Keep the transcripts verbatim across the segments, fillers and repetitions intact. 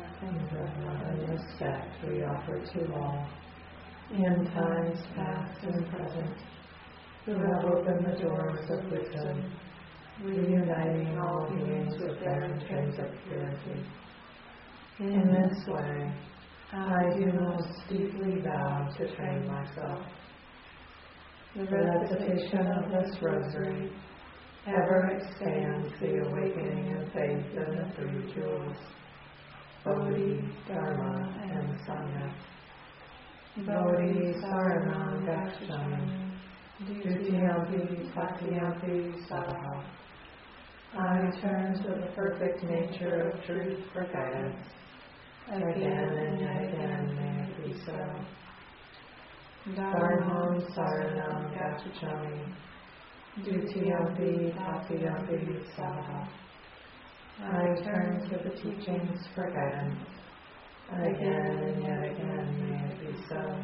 and the love and respect we offer to all, in times past and present, who have opened the doors of wisdom, reuniting all beings with their intrinsic purity. In this way, I do most deeply vow to train myself. The recitation of this rosary ever expands the awakening in faith in the three jewels, Bodhi, Dharma, and Sangha. Bodhi, Saranam, Gacchami, Dutiyampi, Tatyampi, Sadaha. I turn to the perfect nature of truth for guidance. Again and yet again may it be so. Dharmam, Saranam, Gacchami, Dutiyampi, Tatyampi, Sadaha. I turn to the teachings for guidance. Again and yet again may it be so.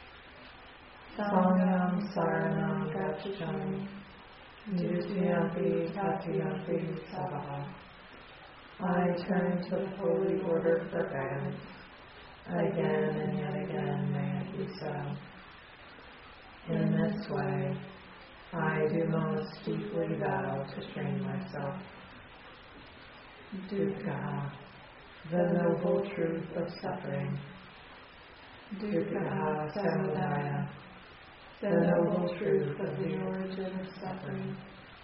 Sangham, Saranam, Gacchami, Dutiyampi, Tatyampi, Sadaha. I turn to the holy order for guidance. Again and yet again may it be so. In this way, I do most deeply vow to train myself. Dukkha, the noble truth of suffering. Dukkha samudaya, the noble truth of the origin of suffering.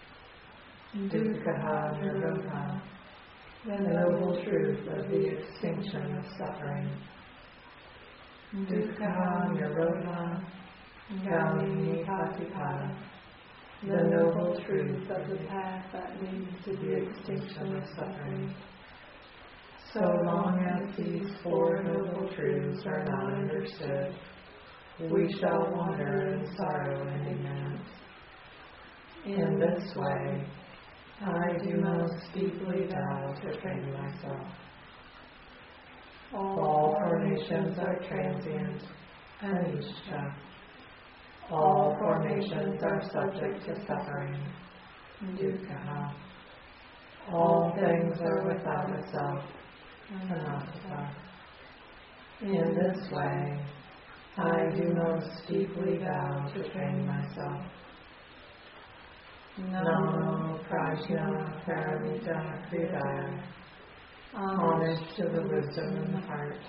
Dukkha nirodha, the noble truth of the extinction of suffering. Dukkha nirodha, gamini patipada, the noble truth of the path that leads to the extinction of suffering. So long as these four noble truths are not understood, we shall wander in sorrow and ignorance. In this way, I do most deeply vow to train myself. All formations are transient, anicca. All formations are subject to suffering, dukkha. All things are without a self, anatta. In this way, I do most deeply vow to train myself. Namo Prajna Paramita Hridaya. Homage to the wisdom in the heart.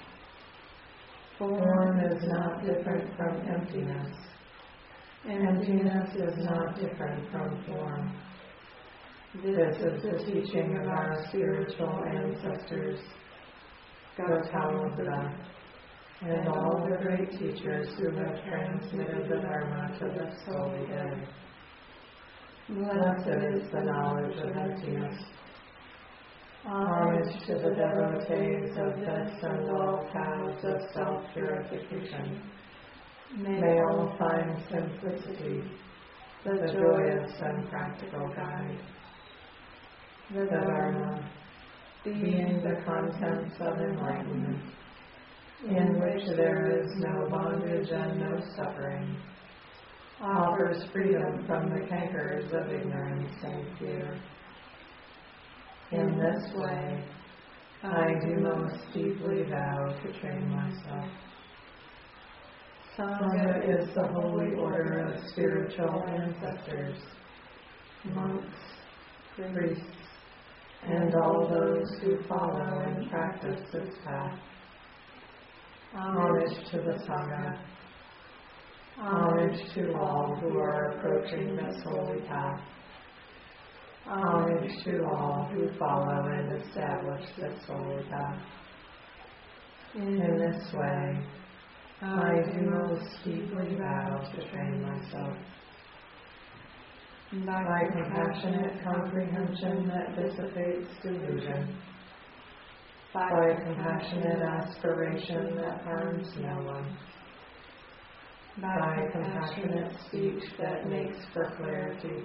Form is not different from emptiness. Emptiness is not different from form. This is the teaching of our spiritual ancestors, Gautama Buddha, and all the great teachers who have transmitted the Dharma to this holy day. Blessed is the knowledge of emptiness. Homage to the devotees of this and all paths of self-purification. May all find simplicity, the joyous and practical guide. The Dharma, being the contents of enlightenment, in which there is no bondage and no suffering, offers freedom from the cankers of ignorance and fear. In this way, I do most deeply vow to train myself. Sangha is the holy order of spiritual ancestors, monks, priests, and all those who follow and practice this path. Homage to the Sangha. Homage to all who are approaching this holy path. Homage to all who follow and establish this holy path. In this way, I do most deeply vow to train myself. By compassionate comprehension that dissipates delusion. By compassionate aspiration that harms no one. By compassionate speech that makes for clarity.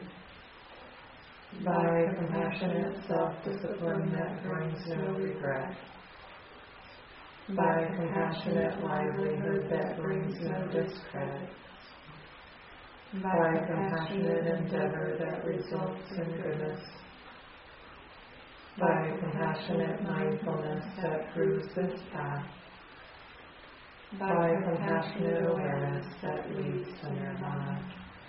By compassionate self-discipline that brings no regret. By compassionate livelihood that brings no discredit. By compassionate endeavor that results in goodness. by compassionate mindfulness that proves this path, by compassionate awareness that leads to nirvana.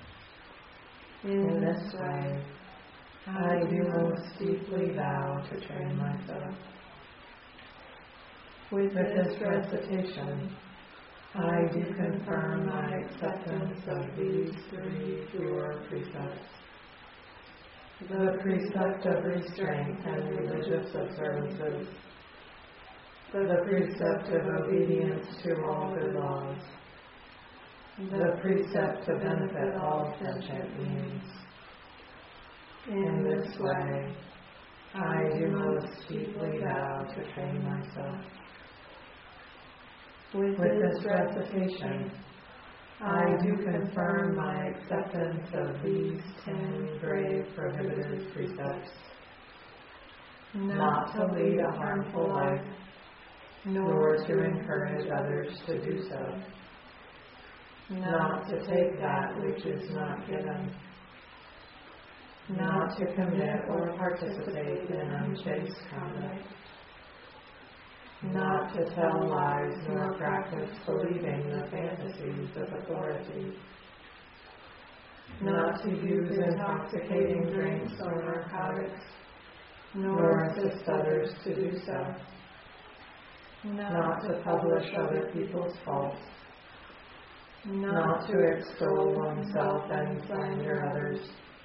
In this way, I do most deeply vow to train myself. With this recitation, I do confirm my acceptance of these three pure precepts. The precept of restraint and religious observances, the precept of obedience to all good laws, the precept to benefit all sentient beings. In this way, I do most deeply vow to train myself. With this recitation, I do confirm my acceptance of these ten grave prohibited precepts. Not to lead a harmful life, nor to encourage others to do so. Not to take that which is not given. Not to commit or participate in unchaste conduct. Not to tell lies nor practice believing the fantasies of authority. Not to use intoxicating drinks or narcotics, nor assist others to do so. Not to publish other people's faults. Not to extol oneself and slander others.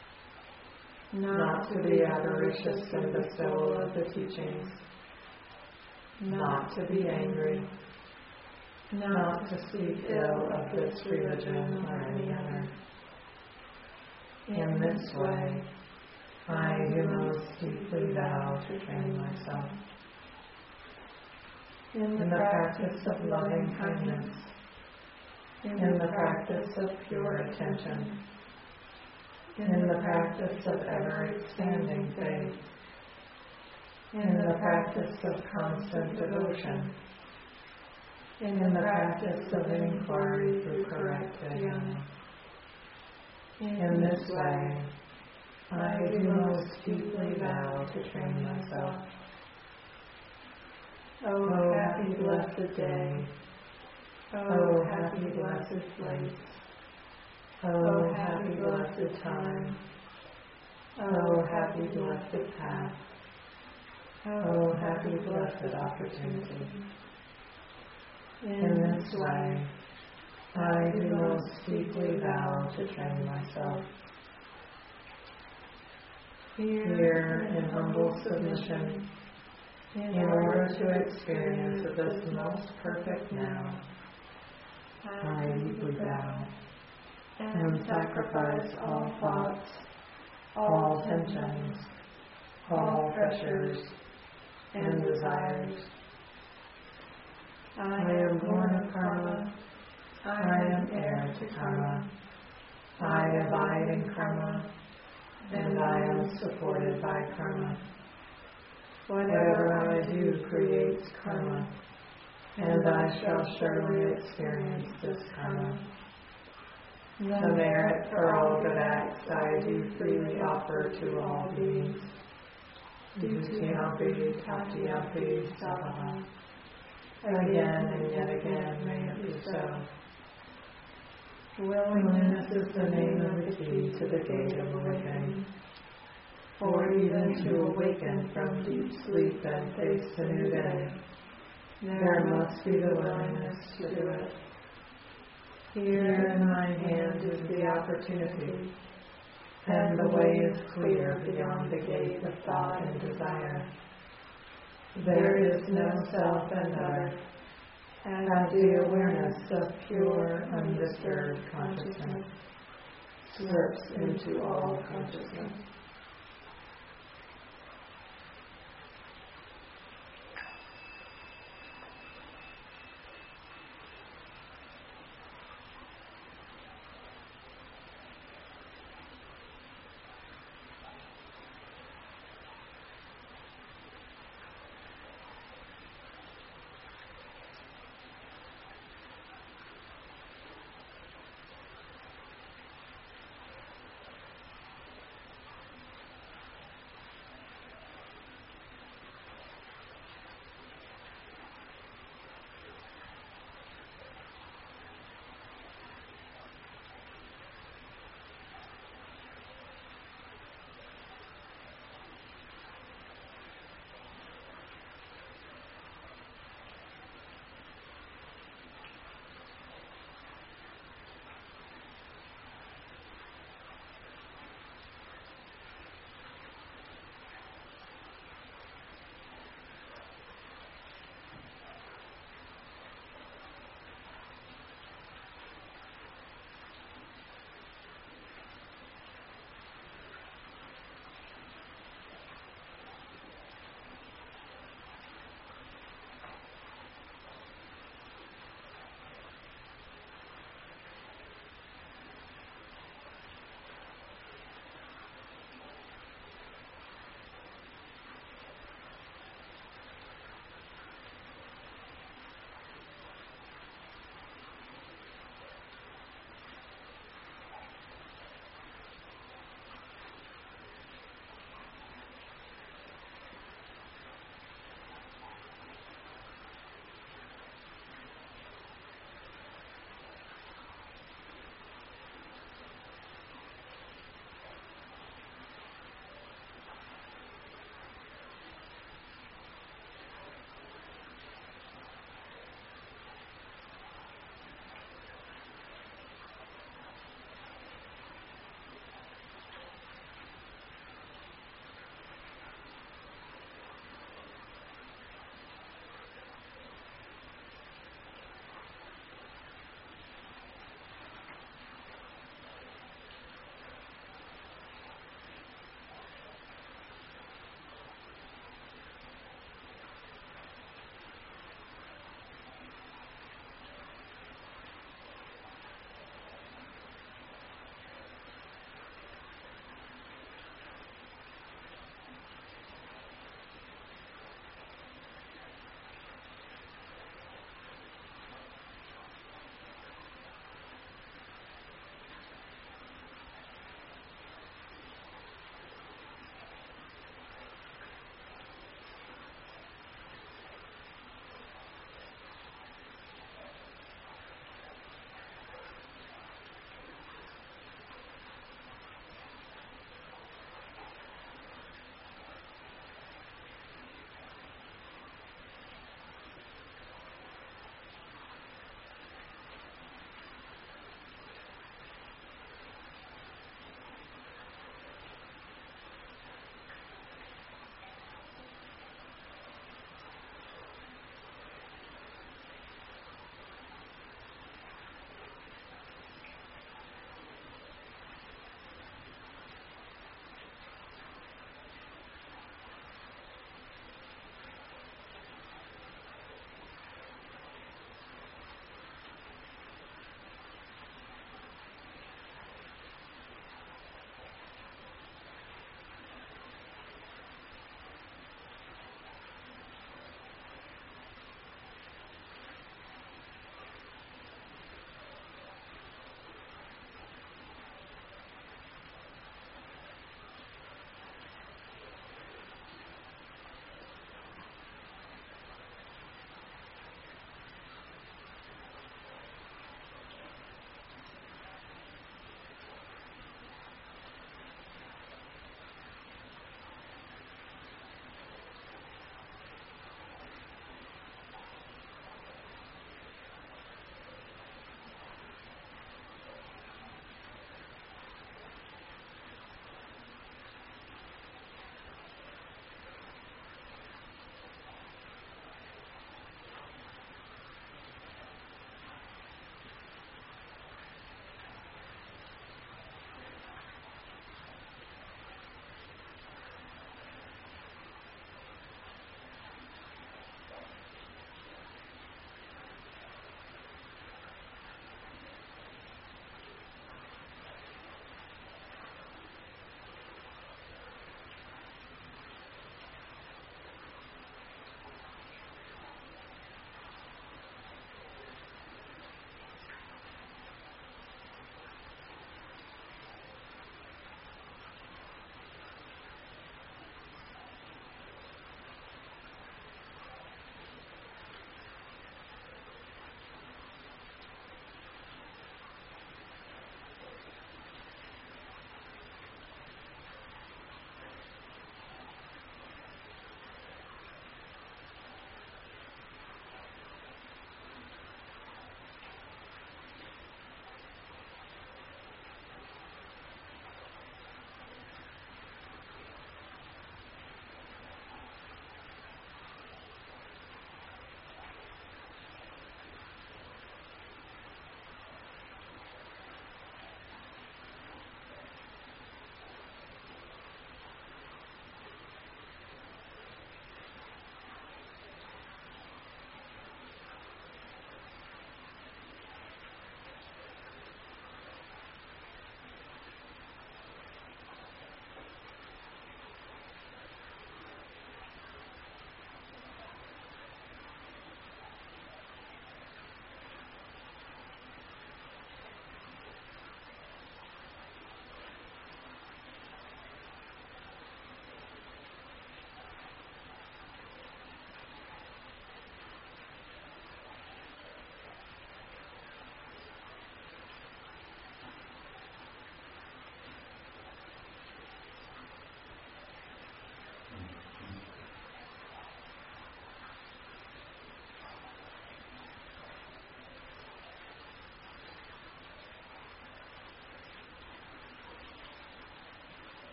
Not to be avaricious in bestowal of the teachings. Not to be angry. Not to speak ill of this religion or any other. In this way, I do most deeply vow to train myself. In the practice of loving kindness, in the practice of pure attention, in the practice of ever-expanding faith, in the practice of constant devotion, in the practice of inquiry through correct jnana. In this way, I do most deeply vow to train myself. O happy blessed day, O happy blessed place, O happy blessed time, O happy blessed path, O happy blessed opportunity. In this way, I do most deeply vow to train myself. Here, in humble submission, in order to experience this most perfect now, I deeply vow and sacrifice all thoughts, all tensions, all pressures, and desires. I am born of karma. I am heir to karma. I abide in karma, and I am supported by karma. Whatever I do creates karma, and I shall surely experience this karma. The merit for all good acts I do freely offer to all beings. Dutiyampi tatiyampi savaha. Again and yet again may it be so. Willingness is the name of the key to the gate of awakening. For even to awaken from deep sleep and face the new day, there must be the willingness to do it. Here in my hand is the opportunity, and the way is clear beyond the gate of thought and desire. There is no self and other, as the awareness of pure, undisturbed consciousness slips into all consciousness.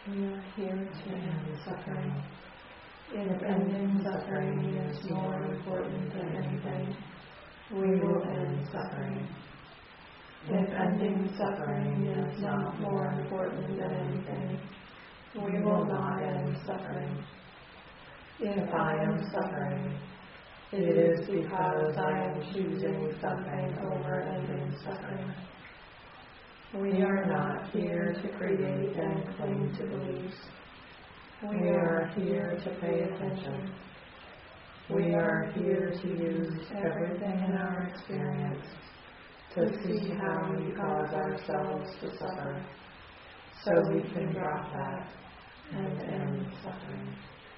We are here to end suffering. If ending suffering is more important than anything, we will end suffering. If ending suffering is not more important than anything, we will not end suffering. If I am suffering, it is because I am choosing something over ending suffering. We are not here to create and cling to beliefs. We are here to pay attention. We are here to use everything in our experience to see how we cause ourselves to suffer, so we can drop that and end suffering.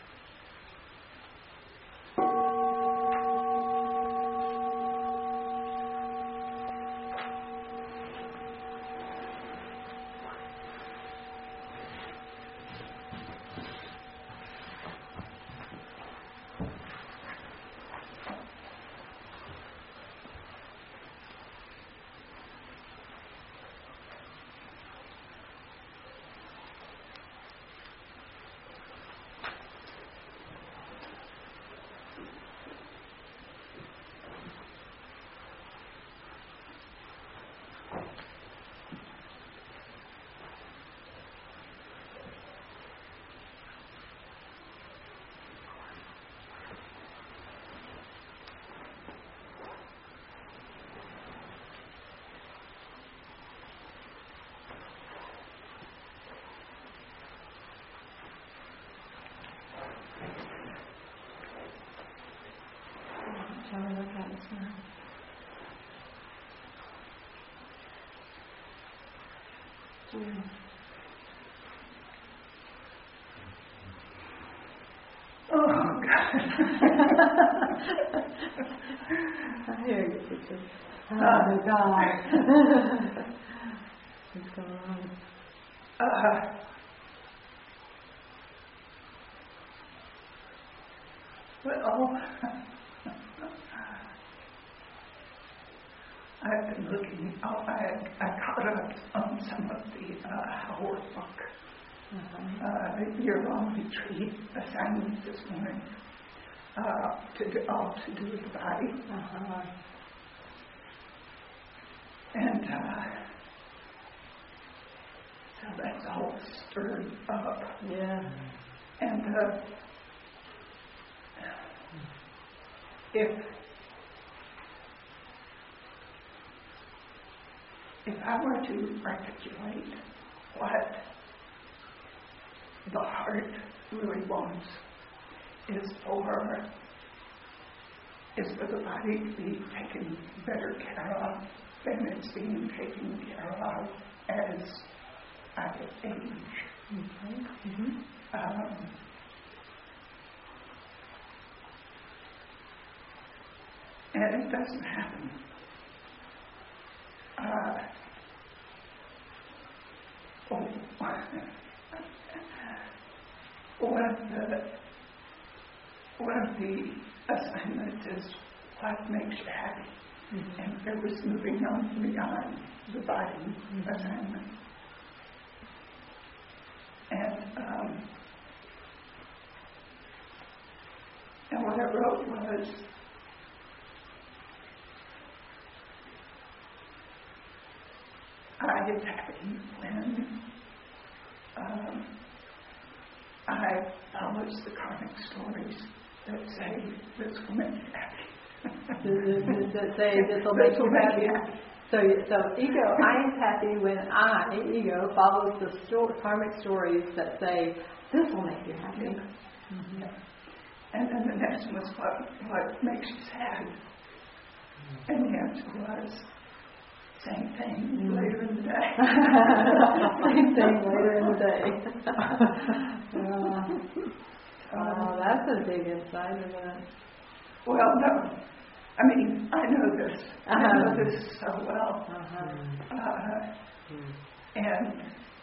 Shall we look at this now? Mm. Oh, God. I hear you, teacher. Oh, God. What's going on? Uh, well, I've been looking, oh, I, I caught up on some of the uh, Howard book, uh-huh. uh, year-long retreat assignment this morning, uh, to do, all to do with the body. Uh-huh. And uh, so that's all stirred up. Yeah. And uh, if if I were to articulate what the heart really wants is for is for the body to be taken better care of than it's being taken care of as I age. Okay. Mm-hmm. Um, and it doesn't happen. Uh, oh, one of the one of the assignments is what makes you happy, mm-hmm. and it was moving on beyond the body mm-hmm. assignment. And um, and what I wrote was, I get happy when um, I publish the karmic stories that say this will make you happy. That say this will make you happy. happy. So, so ego, I am happy when I, ego, follows the sto- karmic stories that say this will make you happy. Yeah. Mm-hmm. And then the next one was what, what makes you sad. And the answer was same thing mm. later in the day. Same thing later in the day. uh, oh, that's a big insight, isn't it? Well, no. I mean, I know this. Uh-huh. I know this so well. Uh-huh. Uh, mm. And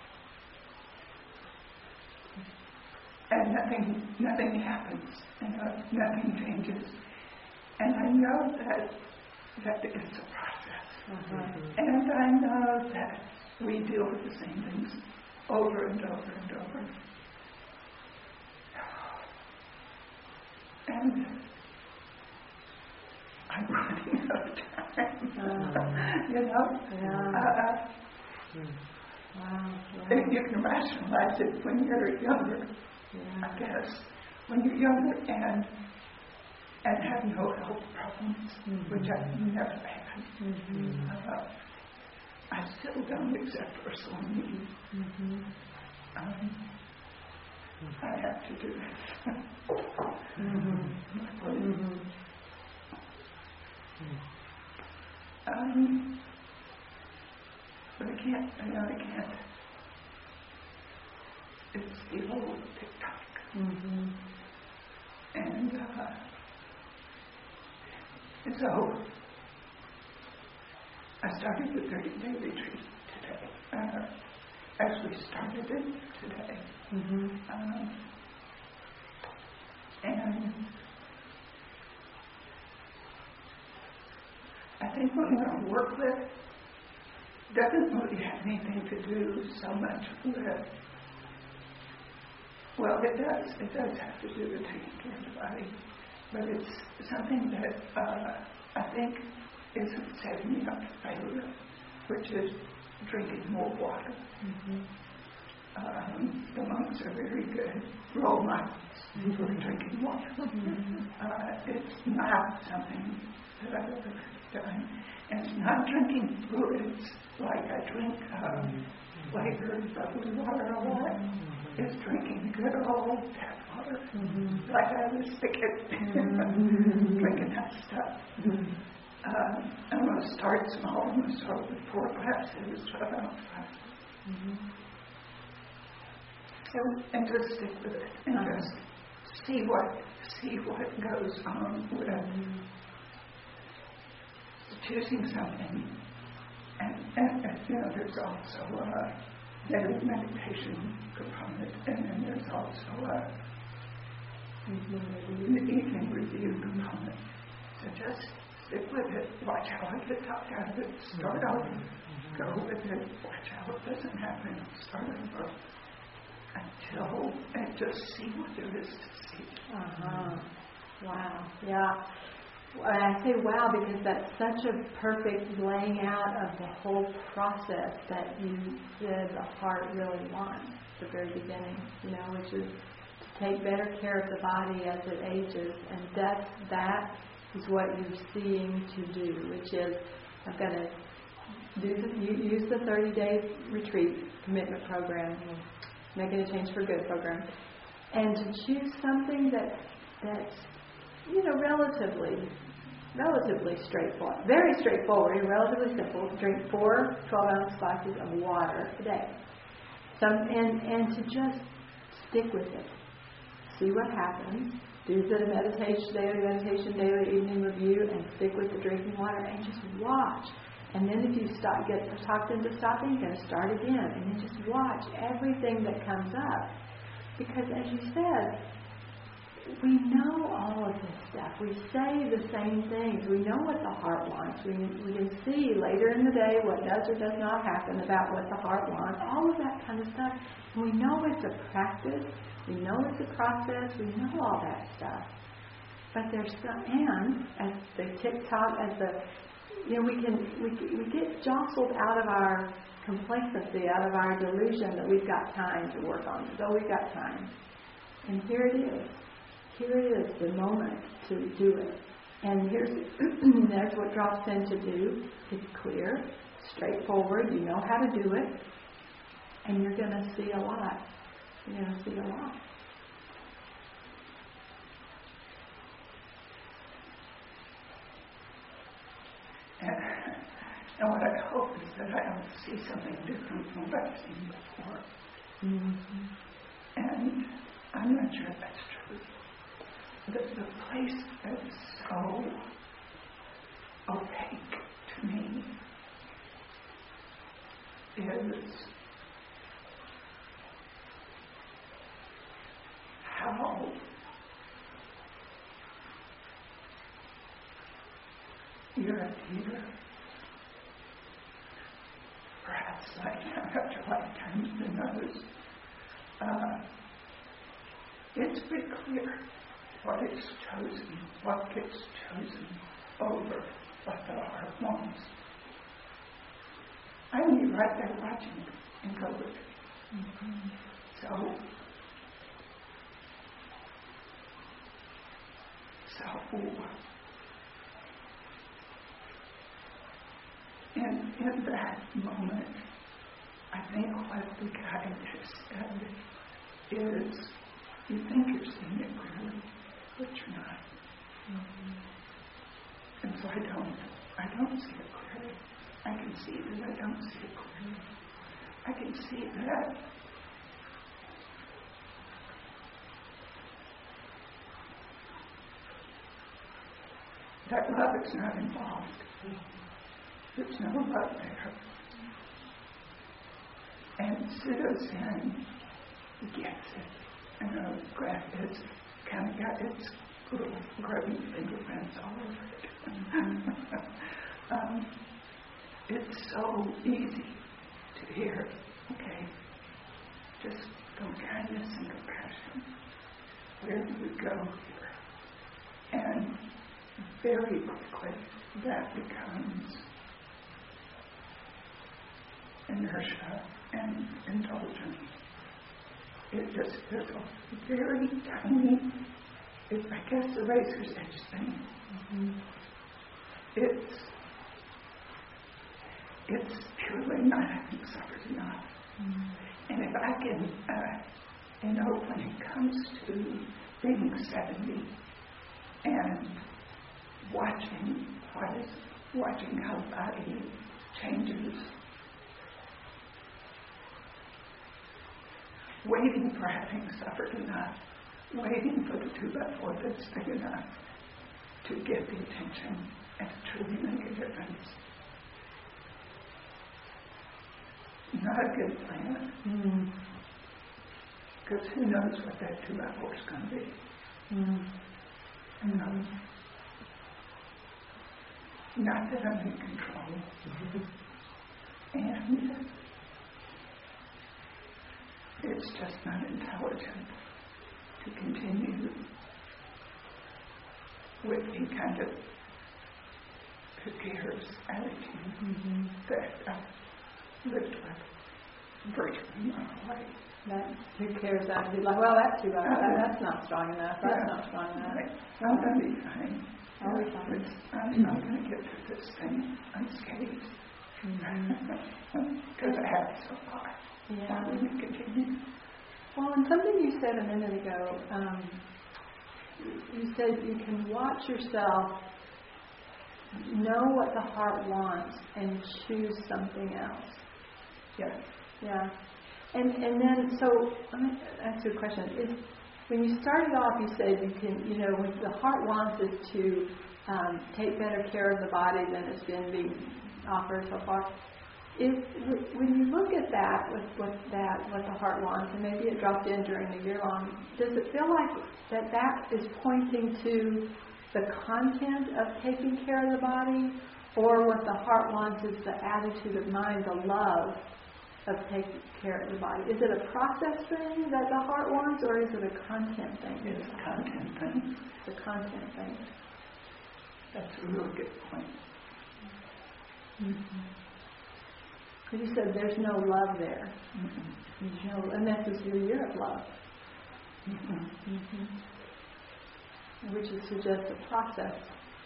and nothing nothing happens. You know, nothing changes. And I know that that it's a process. Uh-huh. And I know that we deal with the same things over and over and over. And I'm running out of time. Uh, you know? Yeah. Uh, mm. Wow. Wow. You can rationalize it when you're younger, yeah. I guess. When you're younger and and have no health problems, mm-hmm. which I've never had. Mm-hmm. Uh, I still don't except for swimming. Mm-hmm. Um, I have to do this. mm-hmm. Mm-hmm. Um, but I can't, I know I can't. It's the old TikTok. Mm-hmm. And, uh, and so, I started the thirty-day retreat today. Uh, actually started it today. Mm-hmm. Um, and I think what we're going to work with doesn't really have anything to do so much with, well, it does. It does have to do with taking care of the body. But it's something that uh, I think isn't setting me up for failure, which is drinking more water. Mm-hmm. Um, the monks are very good role models mm-hmm. for drinking water. Mm-hmm. Uh, it's not something that I've ever done. And it's not drinking fluids like I drink um, flavored bubbly water a lot. Mm-hmm. It's drinking good old tap water, mm-hmm. like I was spigot, mm-hmm. drinking that stuff. Mm-hmm. Uh, I'm going to start small. I'm going to start with four glasses, twelve ounce glasses. Mm-hmm. And, and just stick with it and uh-huh. just see what see what goes on with mm-hmm. choosing something. And, and, and you know, there's also a daily meditation component, and then there's also a mm-hmm. evening review component. So just stick with it. Watch how I get talked out of it. Start over. Mm-hmm. Go with it. Watch how it doesn't happen. Start over. Until, and just see what there is to see. Uh-huh. Wow. Yeah. Well, I say wow because that's such a perfect laying out of the whole process that you said the heart really wants at the very beginning, you know, which is to take better care of the body as it ages. And that, that is what you're seeing to do, which is I've got to do the, use the thirty-day retreat commitment program, Making a Change for Good program, and to choose something that that's, you know, relatively, relatively straightforward, very straightforward and relatively simple. Drink four twelve-ounce glasses of water a day. Some, and, and to just stick with it. See what happens. Do the meditation, daily meditation, daily evening review, and stick with the drinking water, and just watch. And then if you stop, get talked into stopping, you're going to start again. And then just watch everything that comes up. Because as you said, we know all of this stuff. We say the same things. We know what the heart wants. We, we can see later in the day what does or does not happen about what the heart wants. All of that kind of stuff. And we know it's a practice. We know it's a process. We know all that stuff. But there's some, and as the TikTok, as the You know, we can we we get jostled out of our complacency, out of our delusion that we've got time to work on it. Oh, we've got time. And here it is. Here it is, the moment to do it. And here's that's what drops in to do. It's clear, straightforward. You know how to do it. And you're going to see a lot. You're going to see a lot. And what I hope is that I don't see something different from what I've seen before. Mm-hmm. And I'm not sure if that's true. But the place that's so opaque to me is how you're a teeter. Perhaps like larger lifetimes than others. Uh, it's pretty clear what is chosen, what gets chosen over what the heart wants. I'm be right there watching and go with it. Mm-hmm. So, so in, in that moment, I think what the guide has said is, you think you're seeing it clearly, but you're not. Mm-hmm. And so I don't, I don't see it clearly. I can see that I don't see it clearly. I can see that that love is not involved. There's no love there. And pseudo-sin gets it. And the graph is kind of got its little grubby fingerprints all over it. um, it's so easy to hear, okay, just go kindness and compassion. Where do we go here? And very quickly that becomes inertia and indulgence. It just is a very tiny, it, I guess, the razor's edge thing. Mm-hmm. It's it's purely not having suffered enough. Mm-hmm. And if I can, uh, you know, when it comes to being seventy and watching what is, watching how the body changes, waiting for having suffered enough, waiting for the two by four that's big enough to get the attention and to truly make a difference. Not a good plan. Because mm. who knows what that two by four is going to be. Mm. Who knows? Not that I'm in control. Mm-hmm. And it's just not intelligent to continue with the kind of precarous attitude mm-hmm. that uh, lived with virtually my life. That precarous attitude, like, well, that's too bad. Uh, that, that's not strong enough. That's yeah, not strong enough. Right. I'm going to be fine. I'll be fine. I'm not going to get through this thing unscathed. Because I have so far. Yeah. We continue. Well, and something you said a minute ago, um, you said you can watch yourself, know what the heart wants, and choose something else. Yes. Yeah. And and then, so let me ask you a question. Is, when you started off, you said you can, you know, what the heart wants is to um, take better care of the body than it's been being offered so far. Is, when you look at that, with what that, what the heart wants, and maybe it dropped in during the year long, does it feel like that that is pointing to the content of taking care of the body, or what the heart wants is the attitude of mind, the love of taking care of the body? Is it a process thing that the heart wants, or is it a content thing? It's a content thing. It's a content thing. That's a really good point. Mm-hmm. You said there's no love there. Mm-hmm. There's no, and this is your year of love. Mm-hmm. Mm-hmm. Which is suggests a process.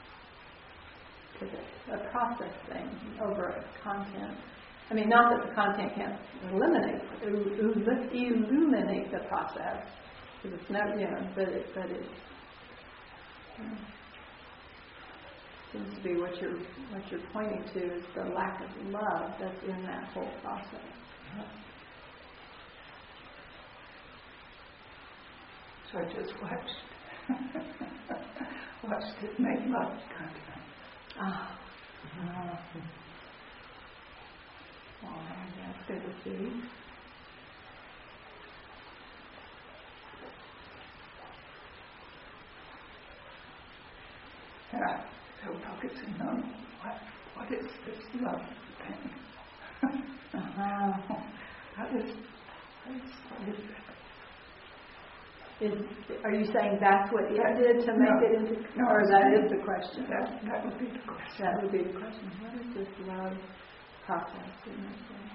A process thing over a content. I mean, not that the content can't eliminate, illuminate the process, because it's not, you know, but it, but it you know, seems to be what you're what you're pointing to is the lack of love that's in that whole process. So I just watched watched it make love content. Ah. Oh. Oh, that's good to see. Yeah, so focusing on what what is this love thing? uh-huh. How does, how does, what is that? Is, are you saying that's what it did to make no, it into, no, or that is the question? That, that would be the question. That would be the question. What is this love process in that way?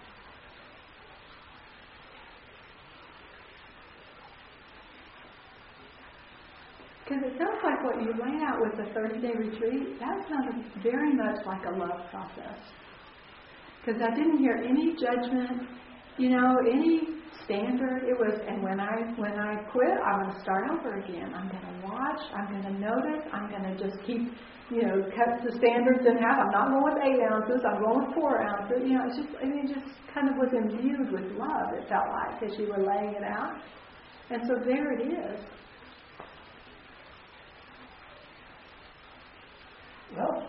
Because it sounds like what you laid out with the thirty-day retreat, that sounded very much like a love process. Because I didn't hear any judgment, you know, any standard. It was, and when I when I quit, I'm going to start over again. I'm going to watch. I'm going to notice. I'm going to just keep, you know, cut the standards in half. I'm not going with eight ounces. I'm going with four ounces. You know, it's just, I mean, it just kind of was imbued with love. It felt like as you were laying it out. And so there it is. Well,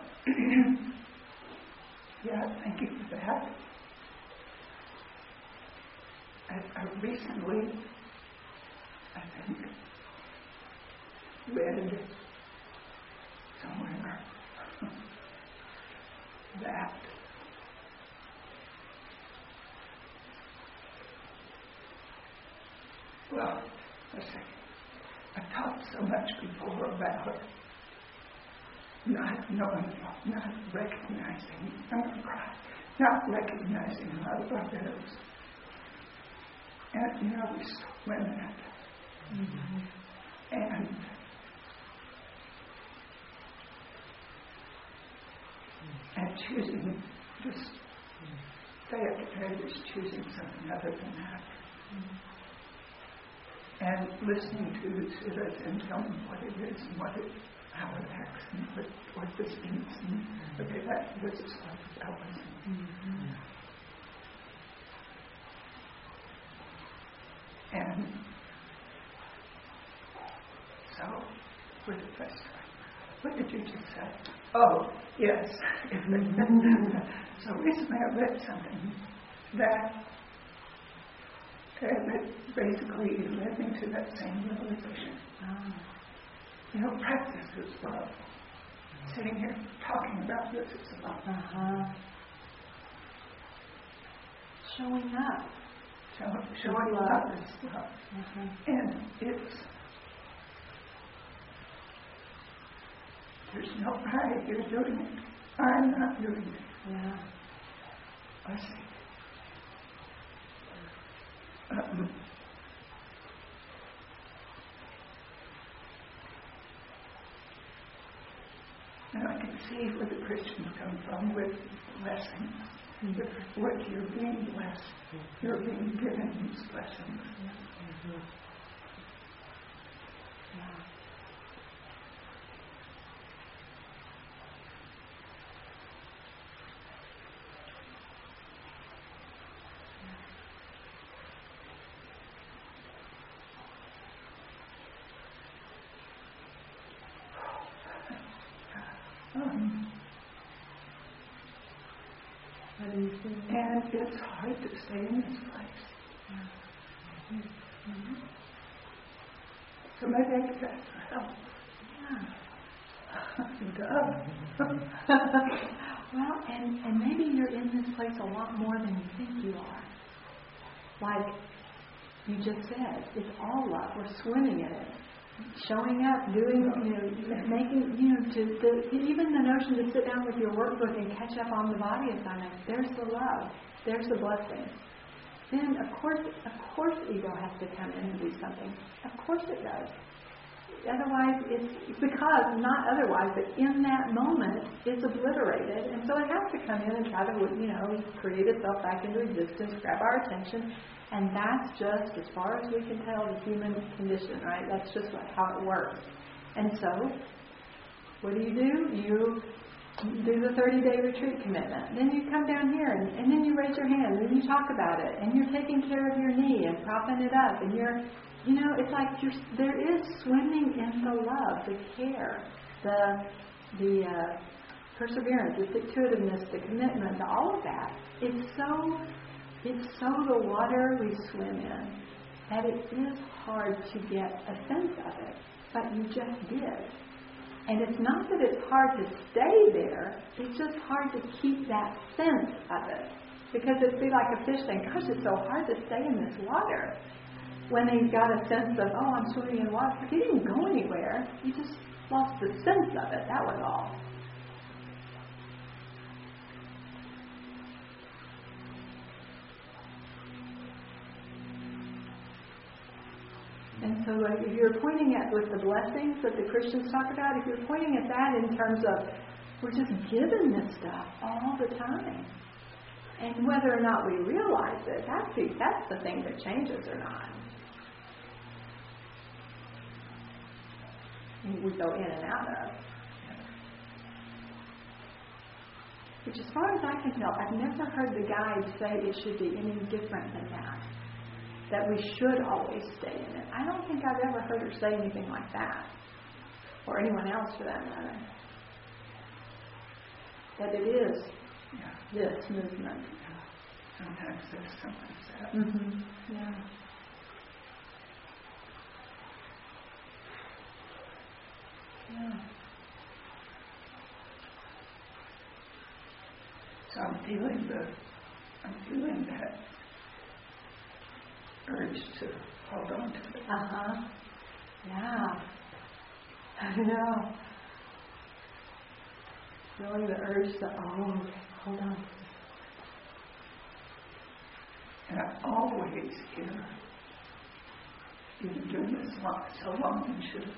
yeah, thank you for that. I, I recently, I think, read somewhere that well, let's see, I talked so much before about not knowing, not recognizing, I'm going to cry, not recognizing love of others. And, you know, we swim in it. Mm-hmm. And and choosing, just say it today, just choosing something other than that. Mm-hmm. And listening to the Siddhas and telling me what it is and what it how it acts and what, what this means. And, okay, that, this is what that was. Mm-hmm. And so, where did I start? What did you just say? Oh, yes. So recently I read something that, that basically led me to that same realization. Um, you know, practice is love. Sitting here talking about this is love. Uh-huh. Showing up. Show, showing love is love. Mm-hmm. And it's, there's no right, you're doing it. I'm not doing it. Yeah. I see. Um, and I can see where the Christians come from with blessings. Mm-hmm. What you're being blessed, you're being given these blessings. Mm-hmm. Yeah. Um, and it's hard to stay in this place. Yeah. Mm-hmm. So maybe I could ask for help. Yeah. Well, and, and maybe you're in this place a lot more than you think you are. Like you just said, it's all love. We're swimming in it. Showing up, doing, you know, making, you know, to, to even the notion to sit down with your workbook and catch up on the body assignments. There's the love. There's the blessing. Then, of course, of course, ego has to come in and do something. Of course, it does. Otherwise, it's because not otherwise, but in that moment, it's obliterated, and so it has to come in and try to, you know, create itself back into existence, grab our attention. And that's just, as far as we can tell, the human condition, right? That's just what, how it works. And so, what do you do? You do the thirty-day retreat commitment. Then you come down here, and, and then you raise your hand, and then you talk about it, and you're taking care of your knee and propping it up, and you're, you know, it's like you're, there is swimming in the love, the care, the the uh, perseverance, the stick-to-itiveness, the commitment, the, all of that. It's so... It's so the water we swim in that it is hard to get a sense of it, but you just did. And it's not that it's hard to stay there, it's just hard to keep that sense of it. Because it'd be like a fish saying, gosh, it's so hard to stay in this water. When he got a sense of, oh, I'm swimming in water. He didn't go anywhere. He just lost the sense of it. That was all. And so if you're pointing at with the blessings that the Christians talk about, if you're pointing at that in terms of we're just given this stuff all the time. And whether or not we realize it, that's the, that's the thing that changes or not. We go in and out of. Which as far as I can tell, I've never heard the guide say it should be any different than that. That we should always stay in it. I don't think I've ever heard her say anything like that. Or anyone else for that matter. That it is yeah. this movement. Yeah. Sometimes there's something said. Mm-hmm. Yeah. Yeah. So I'm feeling the, I'm feeling that urge to hold on to it. Uh huh. Yeah. I know. Feeling the urge to, oh, hold on. And I always hear, you've been doing this long, so long, you should.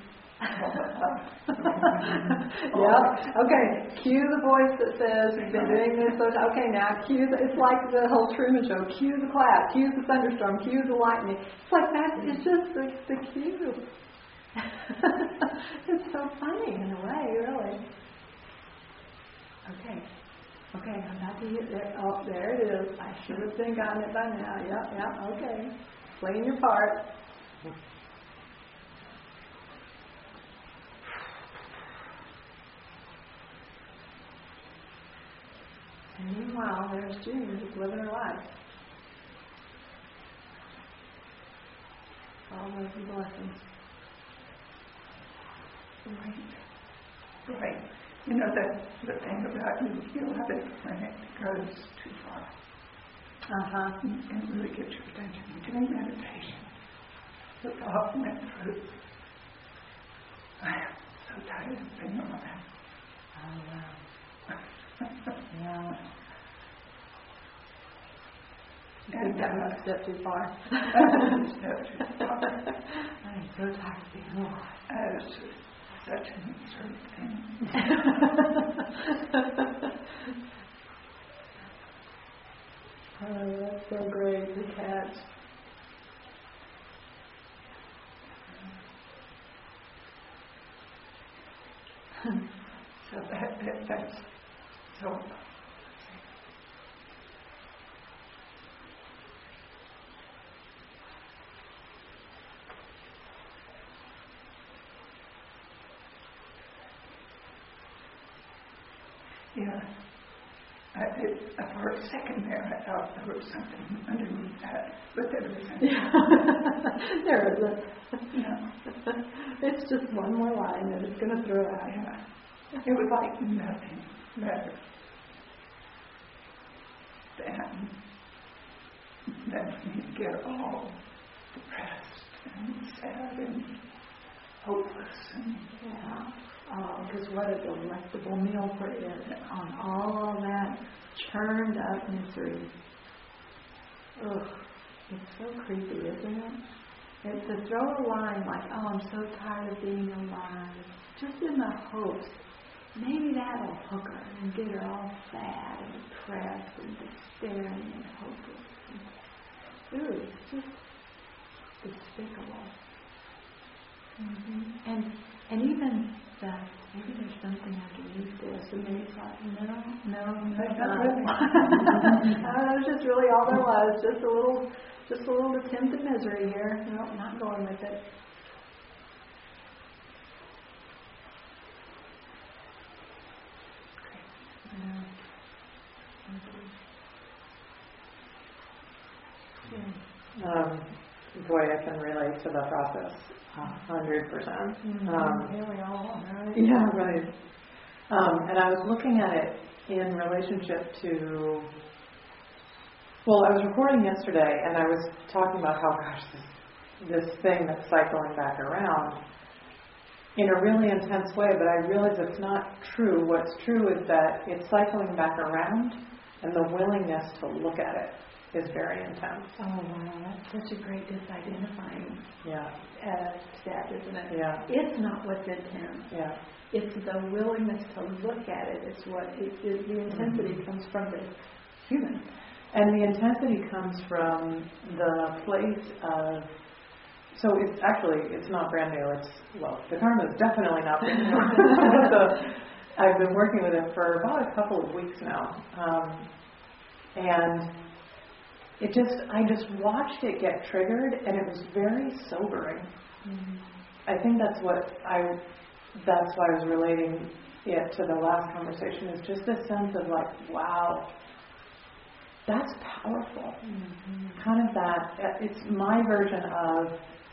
Yeah. Okay. Cue the voice that says we've been doing this. So okay, now cue. The, it's like the whole Truman Show. Cue the cloud. Cue the thunderstorm. Cue the lightning. It's like that. It's just the, the cue. It's so funny in a way, really. Okay. Okay. I'm about to hit there. Oh, there it is. I should have been gotten it by now. Yep. Yep. Okay. Playing your part. And meanwhile, there's June just living her life. All those blessings. Right. Right. You know, that the thing about you, you have it when it goes too far. Uh-huh. And, and really get your attention. You're doing meditation. The thought went through. I am so tired of being on that. Oh, wow. Yeah. And that uh, one step too far. step too far. I'm so tired of being alive. Uh, it's just such an absurd thing. Oh, that's so great to catch. So that, that that's so. Yeah. I, it, for a second there, I thought there was something underneath that, but there isn't. There isn't. No. It's just one more line that it's going to throw out. Yeah. It was like nothing better than, than for me to get all depressed and sad and hopeless. And, yeah. Oh, because what a delectable meal for it on all that churned up misery. Ugh, it's so creepy, isn't it? It's to throw a line like, oh, I'm so tired of being alive, just in the hopes maybe that'll hook her and get her all sad and depressed and despairing and hopeless. And, ooh, it's just despicable. Mm-hmm. And and even the, maybe there's something underneath this, and maybe it's like, no, no, no, not really. That was just really all there was, just a little, just a little attempt at misery here. No, not going with it. Yeah. Um, boy, I can relate to the process a hundred percent. Um, Here we all are. Right? Yeah, right. Um, and I was looking at it in relationship to Well, I was recording yesterday, and I was talking about how, gosh, this, this thing that's cycling back around in a really intense way, but I realize it's not true. What's true is that it's cycling back around, and the willingness to look at it is very intense. Oh, wow. That's such a great disidentifying Yeah. uh, step, isn't it? Yeah. It's not what's intense. Yeah. It's the willingness to look at it. It's what it, it, the intensity Mm-hmm. comes from the human. And the intensity comes from the place of, so it's actually, it's not brand new. It's, well, the karma is definitely not brand new. So I've been working with it for about a couple of weeks now. Um, and it just, I just watched it get triggered, and it was very sobering. Mm-hmm. I think that's what I, that's why I was relating it to the last conversation, is just this sense of like, wow, that's powerful. Mm-hmm. Kind of that, it's my version of,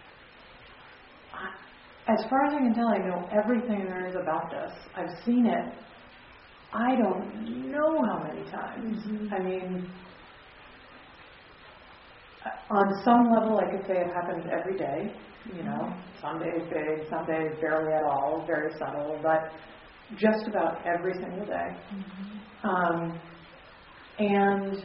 as far as I can tell, I know everything there is about this. I've seen it, I don't know how many times. Mm-hmm. I mean, on some level, I could say it happens every day. You know, some days big, some days barely at all, very subtle, but just about every single day. Mm-hmm. Um, and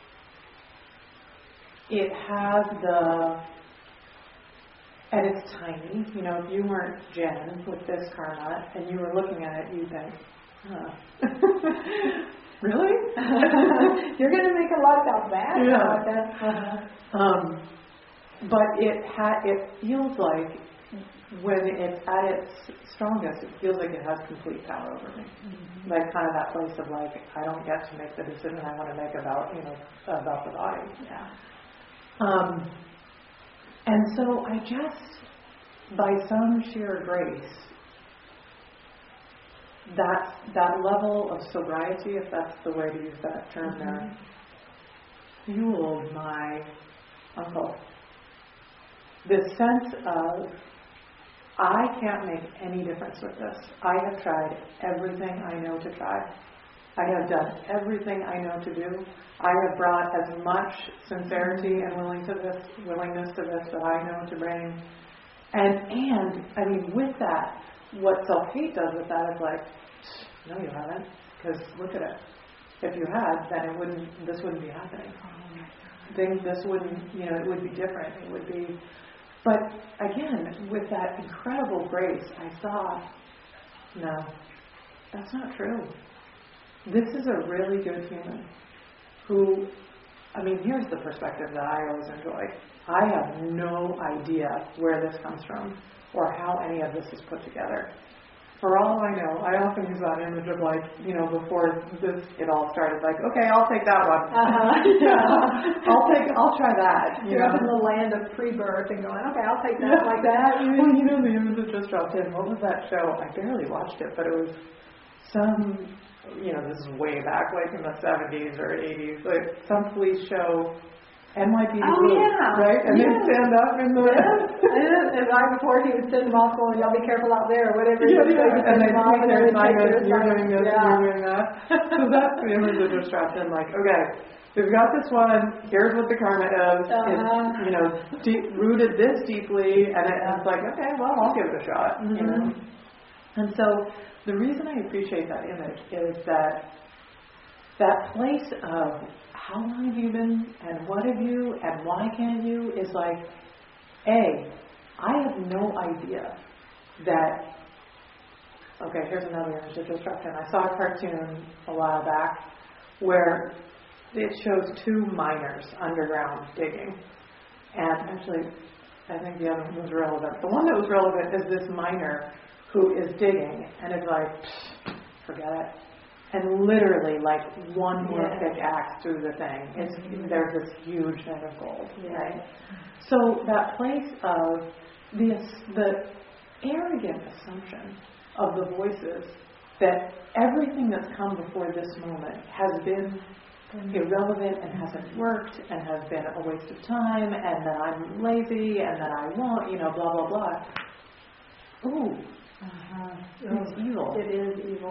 it has the, and it's tiny. You know, if you weren't Jen with this karma and you were looking at it, you'd think, huh. Really? You're going to make a lot about that. Yeah. About that. Uh-huh. Um, but it ha- it feels like when it's at its strongest, it feels like it has complete power over me. Mm-hmm. Like kind of that place of like, I don't get to make the decision I want to make about, you know, about the body. Yeah. Um, and so I just, by some sheer grace, that that level of sobriety, if that's the way to use that term mm-hmm. there, fueled my uncle. This sense of, I can't make any difference with this. I have tried everything I know to try. I have done everything I know to do. I have brought as much sincerity and willing to this, willingness to this that I know to bring. And, and I mean, with that, what self-hate does with that is like, no, you haven't, because look at it. If you had, then it wouldn't. This wouldn't be happening. Things, this wouldn't, you know, it would be different. It would be. But again, with that incredible grace, I saw, no, that's not true. This is a really good human who, I mean, here's the perspective that I always enjoy. I have no idea where this comes from or how any of this is put together. For all I know, I often use that image of like, you know, before this it all started, like, okay, I'll take that one. Uh-huh. Yeah. I'll take, I'll try that. You You're know? up in the land of pre-birth and going, okay, I'll take that, yeah. Like that. Well, you know, the image that just dropped in. What was that show? I barely watched it, but it was some, you know, this is way back, like in the seventies or eighties, like some police show. N Y P D oh, Blue, yeah. right? And yeah. they stand up in the... Yeah. And right before he would send them off going, y'all be careful out there, or whatever. Yeah, yeah. And they take their assignments, you're doing this, yeah. you're doing that. So that's the image that just dropped in, like, okay, we've got this one, here's what the karma is. Uh-huh. It's, you know, deep, rooted this deeply, and it, it's like, okay, well, I'll give it a shot, mm-hmm. you know? And so the reason I appreciate that image is that that place of how long have you been, and what have you, and why can't you, is like, A, I have no idea that, okay, here's another image that just dropped in. I saw a cartoon a while back where it shows two miners underground digging. And actually, I think the other one was relevant. The one that was relevant is this miner who is digging, and is like, forget it. And literally, like, one more yeah. pickaxe through the thing. It's, mm-hmm. There's this huge net of gold, yeah. right? So that place of the, the arrogant assumption of the voices that everything that's come before this moment has been mm-hmm. irrelevant and hasn't worked and has been a waste of time and that I'm lazy and that I won't, you know, blah, blah, blah. Ooh. Uh-huh. It's evil. It is evil.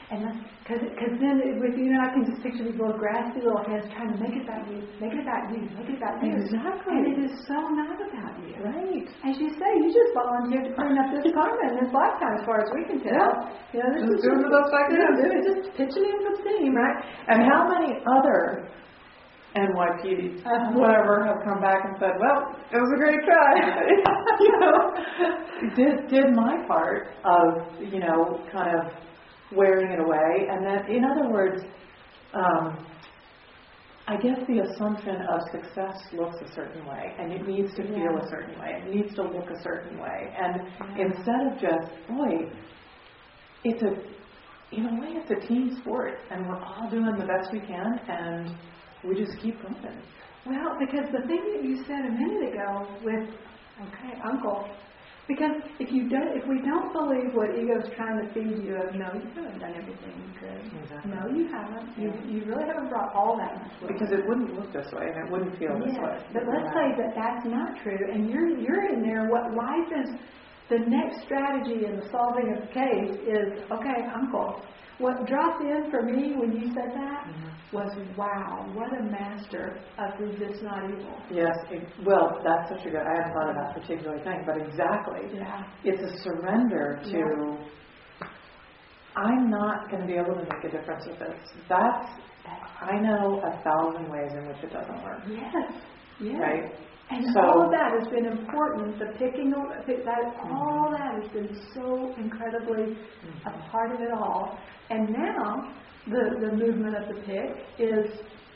And because because then it, with you know I can just picture these little grassy little hands trying to make it about you, make it about you, make it about you. Exactly. And it is so not about you. Right. As you say, you just volunteered to clean up this karma in this lifetime, as far as we can tell. Yeah. You know, this Just is doing the best I can. Yeah, doing it, just pitching in from steam, right? And how many other N Y P Ds, Uh-huh. whatever, have come back and said, well, it was a great try. You know, did, did my part of, you know, kind of wearing it away. And then, in other words, um, I guess the assumption of success looks a certain way, and it needs to feel Yeah. a certain way. It needs to look a certain way. And Yeah. instead of just, boy, it's a, in a way, it's a team sport, and we're all doing the best we can, and we just keep going. Well, because the thing that you said a minute ago with, okay, uncle, because if you don't, if we don't believe what ego's trying to feed you of, no, you haven't done everything you could. Exactly. No, you haven't. You, Yeah. you really haven't brought all that much with Because you. it wouldn't look this way, and it wouldn't feel this Yes, way. but let's say that that's not true, and you're you're in there. What life is, the next strategy in the solving of the case is, okay, uncle. What dropped in for me when you said that Mm-hmm. was, wow, what a master of resist not evil. Yes, it, well, that's such a good, I hadn't thought of that particular thing, but exactly. Yeah. It's a surrender to, Yeah. I'm not going to be able to make a difference with this. That's, I know a thousand ways in which it doesn't work. Yes. Yes. Right? And So- all of that has been important. The picking, of- pick that, all that has been so incredibly a part of it all. And now the the movement of the pick is,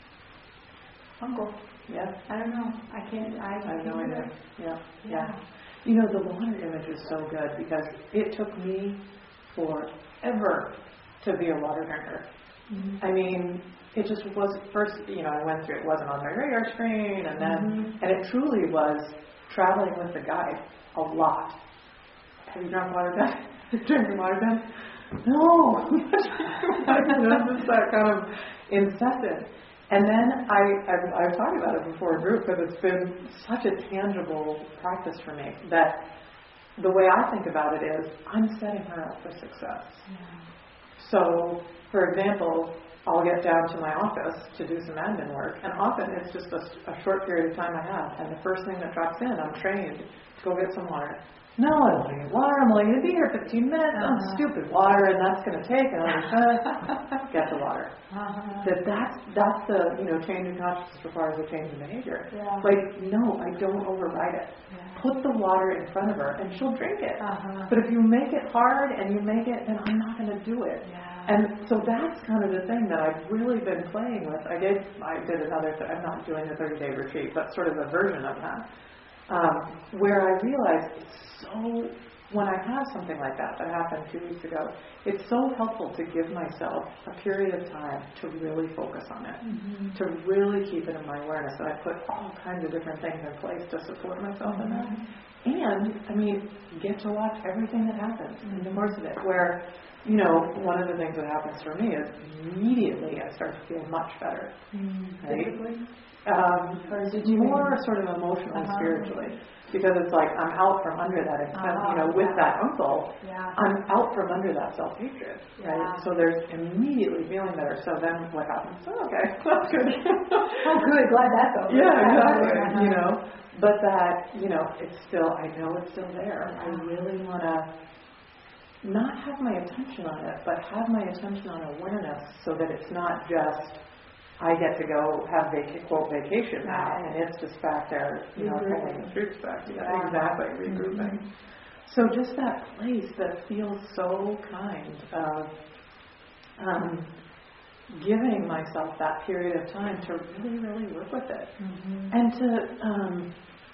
uncle. Yeah. I don't know. I can't. I, I have no can't do idea. it. Yeah, Yeah. yeah. You know, the water image is so good because it took me forever to be a water drinker. Mhm. I mean, it just was first, you know, I went through, it wasn't on my radar screen, and then, Mhm. and it truly was traveling with a guide a lot. Have you drunk water then? Drinking water then? No! It's just that kind of incessant. And then I, I've, I've talked about it before in group because it's been such a tangible practice for me that the way I think about it is I'm setting her up for success. Yeah. So, for example, I'll get down to my office to do some admin work, and often it's just a, a short period of time I have, and the first thing that drops in, I'm trained to go get some water. No, I don't want to get water. I'm only going to be here fifteen minutes. Uh-huh. I'm stupid. Water, and that's going to take another minute. Get the water. Uh-huh. That that's that's the you know change in consciousness requires a change in behavior. Yeah. Like no, I don't override it. Yeah. Put the water in front of her, and she'll drink it. Uh-huh. But if you make it hard and you make it, then I'm not going to do it. Yeah. And so that's kind of the thing that I've really been playing with. I did I did another. I'm not doing a thirty day retreat, but sort of a version of that, um, where I realized it's so. When I have something like that that happened two weeks ago, it's so helpful to give myself a period of time to really focus on it, Mhm. to really keep it in my awareness. And I put all kinds of different things in place to support myself in that. And, I mean, get to watch everything that happens in the course of it. Where, you know, one of the things that happens for me is immediately I start to feel much better. Mm. Right? Physically? Um, Or did you more mean- sort of emotionally, Uh-huh. spiritually. Because it's like I'm out from under that, intense, Uh-huh. you know, with Yeah. that uncle, Yeah. I'm out from under that self-hatred, right? Yeah. So there's immediately feeling better. So then what happens? Oh, okay, that's good. Oh, good. Glad that's over. Yeah, exactly. Uh-huh. You know, but that, you know, it's still, I know it's still there. I really want to not have my attention on it, but have my attention on awareness so that it's not just, I get to go have vac- quote vacation now, and it's just back there, you know, Regrouping. pulling the troops back together. Yeah. Exactly, regrouping. So just that place that feels so kind of um, giving myself that period of time to really, really work with it. Mhm. And to, um,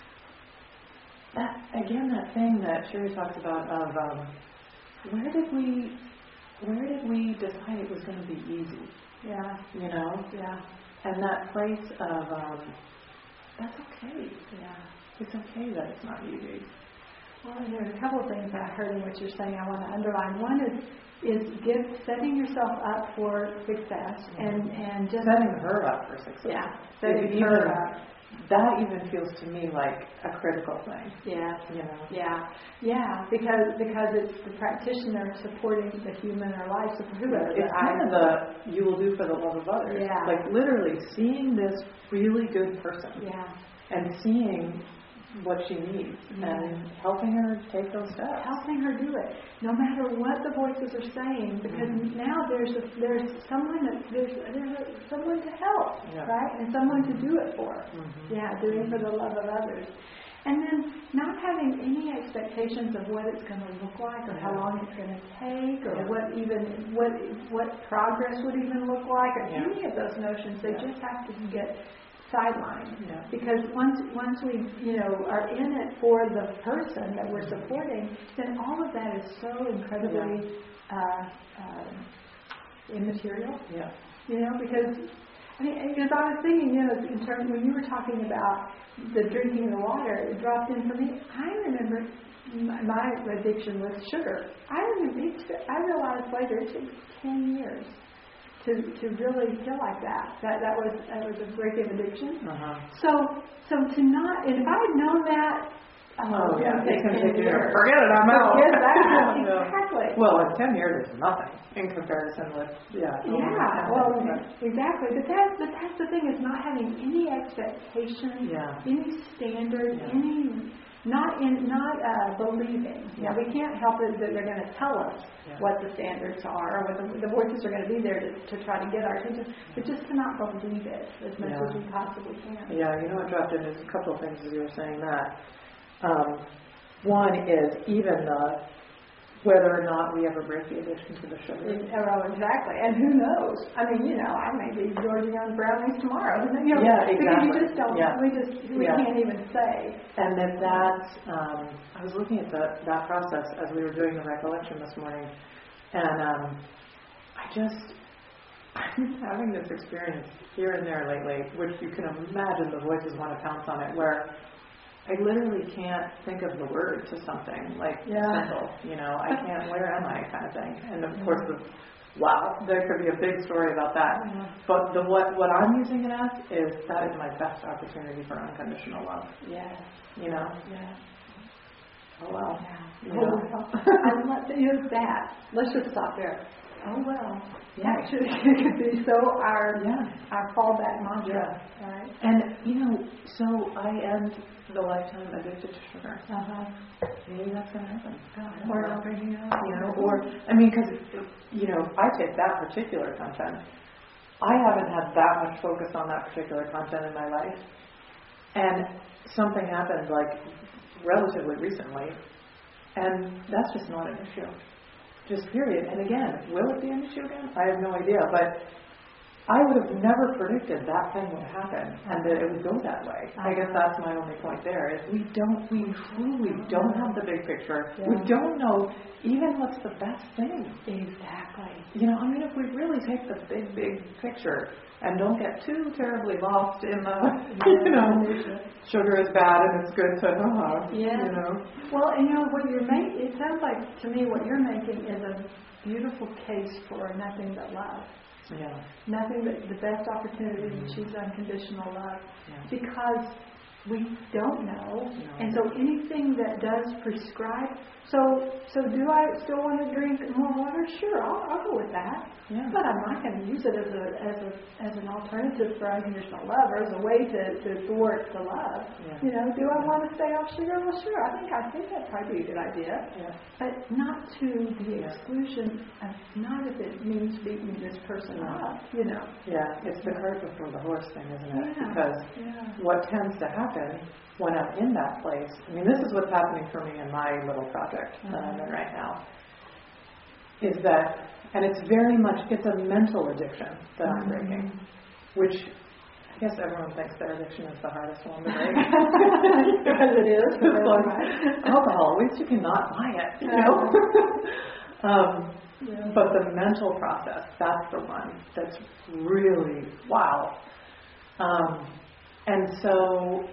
that again, that thing that Sherry talks about of um, where did we, where did we decide it was going to be easy? Yeah. You know, Yeah. and that place of um, that's okay. Yeah. It's okay that it's not easy. Well, and there's a couple of things I heard in what you're saying I want to underline. One is is give, setting yourself up for success and, and just Setting her up for success. yeah, Is setting even her up. that even feels to me like a critical thing. Yeah. You know. Yeah. Yeah. Because because it's the practitioner supporting the human or life support whoever. It's kind of the you will do for the love of others. Yeah. Like literally seeing this really good person. Yeah. And seeing what she needs mm-hmm. and helping her take those steps. Helping her do it, no matter what the voices are saying, because mm-hmm. now there's a, there's someone that there's there's a, someone to help, yeah. right, and someone to do it for. Mm-hmm. Yeah, doing for the love of others, and then not having any expectations of what it's going to look like, or how long it's going to take, or yeah. what even what what progress would even look like, or yeah. any of those notions. They yeah. just have to get sideline, yeah. because once once we you know are in it for the person that we're supporting, then all of that is so incredibly yeah. uh, uh, immaterial. Yeah. You know, because I mean, because I was thinking, you know, in terms when you were talking about the drinking the water, it dropped in for me. I remember my, my addiction was sugar. I remember. I realized later it took ten years. To, to really feel like that. That that was that was a break of addiction. Uh-huh. So so to not and if I had known that um, oh yeah, it's gonna take years, forget it, I'm out. Forget that. Exactly. Well, in ten years is nothing in comparison with yeah. Yeah, well exactly. But that but that's the thing, is not having any expectation, yeah. any standard, yeah. any Not in, not uh, believing. Yeah. Now, we can't help it that they're going to tell us yeah. what the standards are, or what the, the voices are going to be there to, to try to get our attention, but just to not believe it as much yeah. as we possibly can. Yeah, you know what dropped in is a couple of things as you were saying that. Um, one is even the whether or not we ever break the addiction to the sugar. Oh, exactly. And who knows? I mean, you know, I may be gorging on brownies tomorrow. You know, yeah, exactly. Because you just don't, yeah. we just, we yeah. can't even say. And that that, um, I was looking at the, that process as we were doing the recollection this morning, and um, I just, I'm having this experience here and there lately, which you can imagine the voices want to pounce on it, where I literally can't think of the word to something like yeah. simple, you know, I can't, where am I kind of thing. And of course, the, wow, there could be a big story about that. Mm-hmm. But the what what I'm using it as is that is my best opportunity for unconditional love. Yes. You know? Yeah. Oh well. Yeah. Oh well. I love to use that. Let's just stop there. Oh well. Yeah. Actually, it could be so our yeah. our fallback mantra. Yeah. Right. And you know, so I end the lifetime addicted to sugar. Uh-huh. Maybe that's going to happen. Oh, or not bringing up. You know, or I mean, because you know, I take that particular content. I haven't had that much focus on that particular content in my life, and something happened like relatively recently, and that's just not an issue. Just period. And again, will it be an issue again? I have no idea. But I would have never predicted that thing would happen and that it would go that way. I guess that's my only point there, is we don't, we truly don't have the big picture. Yeah. We don't know even what's the best thing. Exactly. You know, I mean, if we really take the big, big picture and don't get too terribly lost in the, you know, sugar is bad and it's good to have, yeah. you know. Well, and you know, what you're making, it sounds like to me what you're making is a beautiful case for nothing but love. Yeah. Nothing but the best opportunity to choose unconditional love. Yeah. Because we don't know. No. And so anything that does prescribe, so so do I still want to drink more water? Sure, I'll, I'll go with that. Yeah. But I'm not going to use it as a as a as an alternative for unconditional love, or as a way to, to thwart the love. Yeah. You know, do I want to stay off sugar? Well, sure. I think I think that'd probably be a good idea. Yeah. But not to the Yeah. exclusion of, not if it means beating this person Yeah. up. You know. Yeah, it's the cart before the horse thing, isn't it? Yeah. Because yeah. what tends to happen when I'm in that place, I mean, this is what's happening for me in my little project that I'm in right now, is that, and it's very much, it's a mental addiction that I'm breaking, which I guess everyone thinks their addiction is the hardest one to break. Because it is. It's like alcohol, at least you cannot buy it, you know? um, yeah. But the mental process, that's the one that's really, wow. Um, and so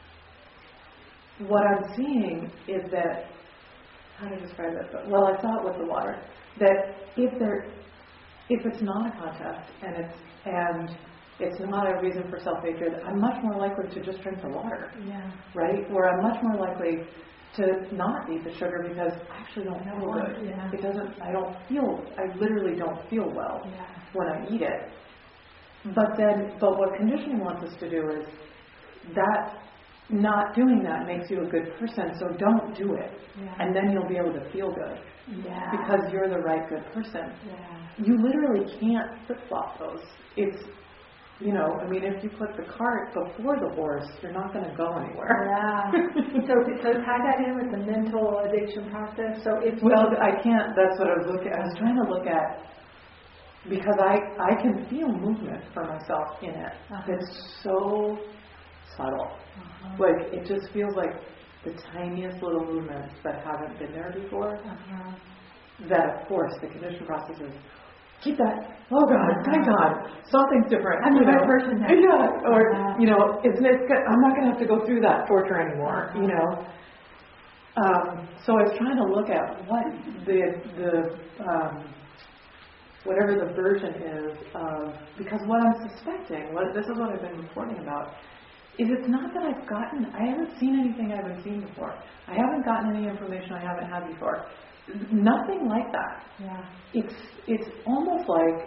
what I'm seeing is that, how do I describe it? Well, I saw it with the water, that if there, if it's not a contest and it's, and It's not a reason for self-hatred. I'm much more likely to just drink the water, Yeah. right? Where I'm much more likely to not eat the sugar because I actually don't feel good. Yeah. It doesn't, I don't feel, I literally don't feel well Yeah. when I eat it. But then, but what conditioning wants us to do is that not doing that makes you a good person, so don't do it. Yeah. And then you'll be able to feel good Yeah. because you're the right good person. Yeah. You literally can't flip-flop those. It's, you know, I mean, if you put the cart before the horse, you're not going to go anywhere. Yeah. so, so tie that in with the mental addiction process. So if you, Well, I can't, that's what I was looking at. I was trying to look at, because I, I can feel movement for myself in it. Uh-huh. It's so subtle. Uh-huh. Like, it just feels like the tiniest little movements that haven't been there before. Uh-huh. That, of course, the condition process is, keep that, oh God, thank God, something's different. I'm you the right know? person now. Yeah, or, Uh-huh. you know, isn't it good? I'm not going to have to go through that torture anymore, Uh-huh. you know. Um, so I was trying to look at what the, the um, whatever the version is of, because what I'm suspecting, what this is what I've been reporting about, is it's not that I've gotten, I haven't seen anything I haven't seen before. I haven't gotten any information I haven't had before. Nothing like that. Yeah. It's it's almost like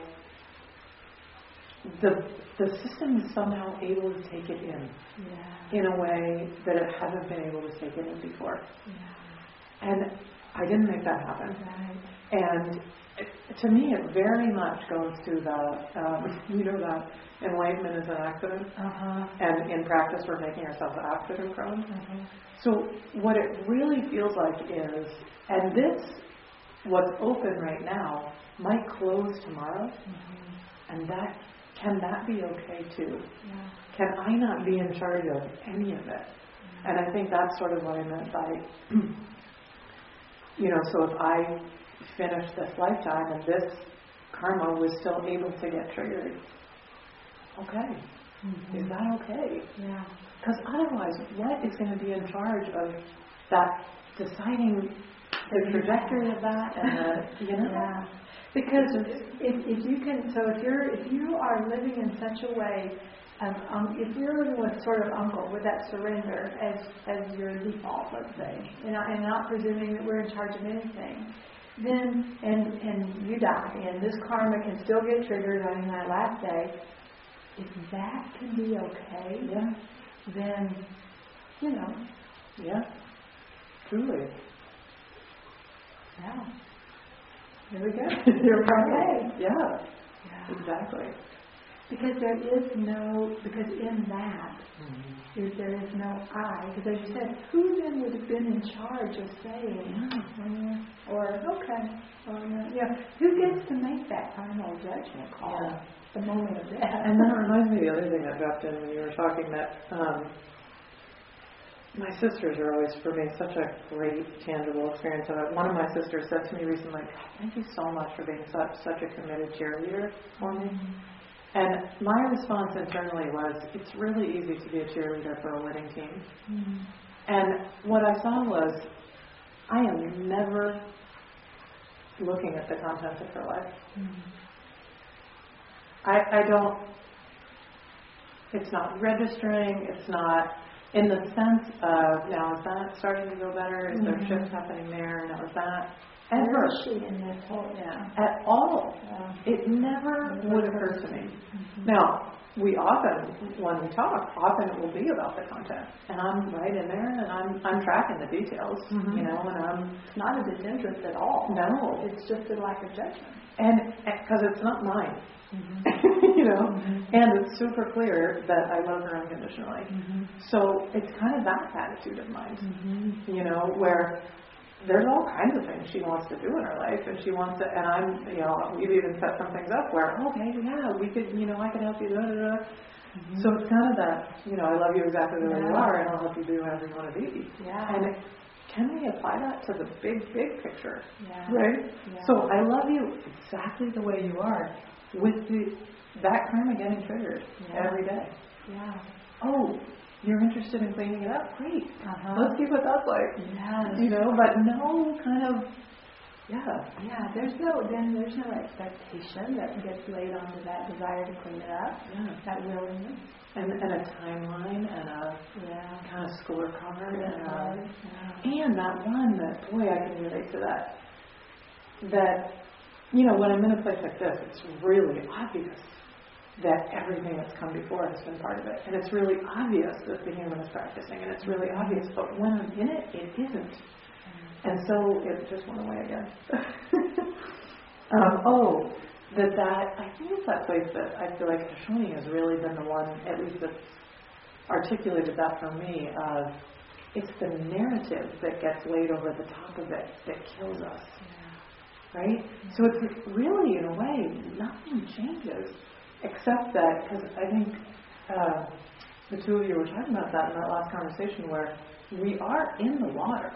the the system is somehow able to take it in Yeah. in a way that it hasn't been able to take it in before. Yeah. And I didn't make that happen. Right. And it, to me, it very much goes to the, um, you know, that enlightenment is an accident. Uh-huh. And in practice, we're making ourselves accident prone. Uh-huh. So what it really feels like is, and this, what's open right now, might close tomorrow, Mm-hmm. and that, can that be okay too? Yeah. Can I not be in charge of any of it? Yeah. And I think that's sort of what I meant by, you know, so if I finish this lifetime and this karma was still able to get triggered, okay, Mm-hmm. is that okay? Yeah. Because otherwise, what is going to be in charge of that deciding the trajectory of that and the, you know? Yeah. Because if, if you can, so if you're if you are living in such a way, of, um, if you're living with sort of uncle with that surrender as as your default, let's say, and, I, and not presuming that we're in charge of anything, then and and you die, and this karma can still get triggered on that last day. If that can be okay, Yeah, then you know, yeah, truly. yeah. Here we go. You're right. Yeah, Yeah. exactly. Because there is no, because in that, Mm-hmm. is there is no I. Because as you said, who then would have been in charge of saying, mm, or okay, or no, you know, who gets to make that final judgment call Yeah. at the moment of death? And that reminds me of the other thing that dropped in when you were talking, that um, my sisters are always, for me, such a great, tangible experience of it. One of my sisters said to me recently, thank you so much for being such, such a committed cheerleader for me. And my response internally was, it's really easy to be a cheerleader for a winning team. Mm. And what I saw was, I am never looking at the content of her life. Mm. I, I don't, it's not registering, it's not in the sense of, now is that starting to go better? Is there Mhm. shifts happening there? Now is that Where ever is she in this whole, yeah. at all? Yeah. It never would occur to me. Mhm. Now, we often, when we talk, often it will be about the content. And I'm right in there and I'm, I'm tracking the details, Mhm. you know, and I'm, It's not a disinterest at all. no. It's just a lack of judgment. And, because it's not mine. Mm-hmm. you know, Mhm. and it's super clear that I love her unconditionally. Mm-hmm. So it's kind of that attitude of mine, Mm-hmm. you know, where there's all kinds of things she wants to do in her life, and she wants to, and I'm, you know, we've even set some things up where, okay, yeah, we could, you know, I can help you, da, da, da. Mm-hmm. So it's kind of that, you know, I love you exactly the way you Yeah. are, and I'll help you be whatever you want to be. Yeah. And it, can we apply that to the big, big picture? Yeah. Right? Yeah. So I love you exactly the way you are, with the that karma getting triggered Yeah. every day. Yeah. Oh, you're interested in cleaning it up? Great. Uh-huh. Let's see what that's like. Yes. You know, but no kind of Yeah. Yeah, there's no, then there's no expectation that gets laid onto that desire to clean it up, Yeah. that willingness. And, and a timeline and a Yeah. kind of scorecard and, a, Yeah. and that one that, boy, I can relate to that. That, you know, when I'm in a place like this, it's really obvious that everything that's come before has been part of it. And it's really obvious that the human is practicing, and it's really obvious. But when I'm in it, it isn't. And so it just went away again. um, oh, that that, I think it's that place that I feel like Shoshone has really been the one, at least that's articulated that for me, of it's the narrative that gets laid over the top of it that kills us. Yeah. Right? So it's really, in a way, nothing changes except that, because I think uh, the two of you were talking about that in that last conversation where we are in the water.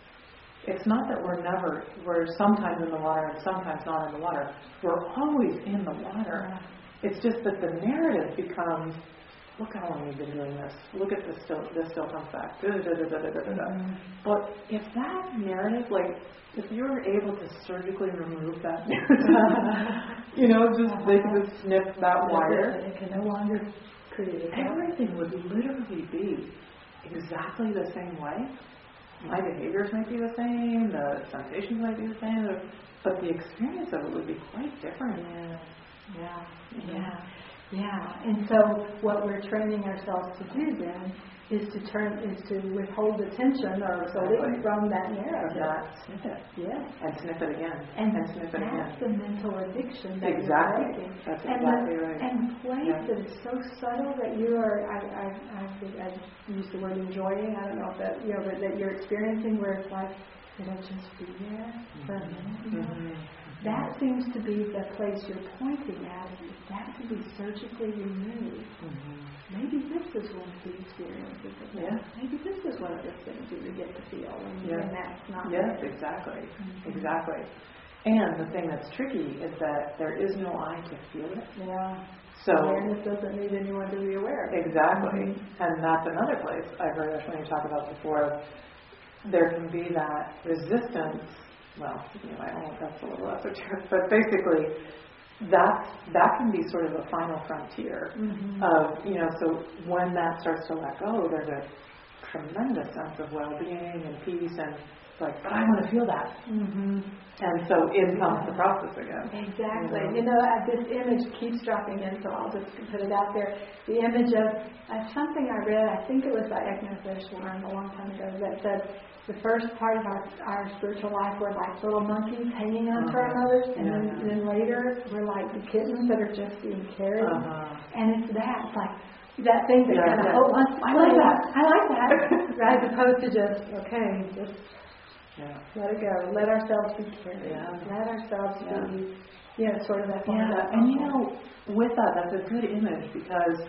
It's not that we're never, we're sometimes in the water and sometimes not in the water. We're always in the water. It's just that the narrative becomes, look how long we've been doing this. Look at this still, this still comes back. Da, da, da, da, da, da, da. Mm-hmm. But if that narrative, like, if you were able to surgically remove that narrative, you know, just they can just snip that wire. It can no longer create. Everything would literally be exactly the same way. My behaviors might be the same, the sensations might be the same, but the experience of it would be quite different. Yeah, yeah, yeah, yeah. And so what we're training ourselves to do then is to turn, is to withhold attention or something from that narrative. Not sniff it. Yeah. And sniff it again. And, and sniff it again. That's the mental addiction that exactly. you're breaking. That's and exactly the, right. And place yeah. that is so subtle that you are, I, I, I, think I use the word enjoying, I don't know if that, you know, but that you're experiencing where it's like, it'll just be there for a minute, you know? Mm-hmm. That seems to be the place you're pointing at. If that could be surgically removed, mm-hmm. maybe this is one of the experiences of that. Yeah. Maybe this is one of the things that you get to feel when, yeah. when that's not Yes, there. exactly. Mm-hmm. Exactly. And the thing that's tricky is that there is no I to feel it. Yeah. So awareness doesn't need anyone to be aware of it. Exactly. Mm-hmm. And that's another place I've heard Ashwini talk about before. There can be that resistance. Well, anyway, I won't, that's a little esoteric, but basically, that that can be sort of a final frontier mm-hmm. of, you know, so when that starts to let go, there's a tremendous sense of well-being and peace, and it's like, but I want to feel that. Mm-hmm. And so in comes the process again. Exactly. You know, you know uh, this image keeps dropping in, so I'll just put it out there. The image of uh, something I read, I think it was by Ekman Fishburne a long time ago, that said, the first part of our, our spiritual life, we're like little monkeys hanging on to uh-huh. our mothers, and yeah. then, then later we're like the kittens that are just being carried. Uh-huh. And it's that, it's like that thing that yeah, kind of, yeah. oh, I like that, I like that, as opposed to just, okay, just yeah. let it go, let ourselves be carried, yeah. let ourselves yeah. be, you know, sort of that. Yeah, that and you know, with that, that's a good image because.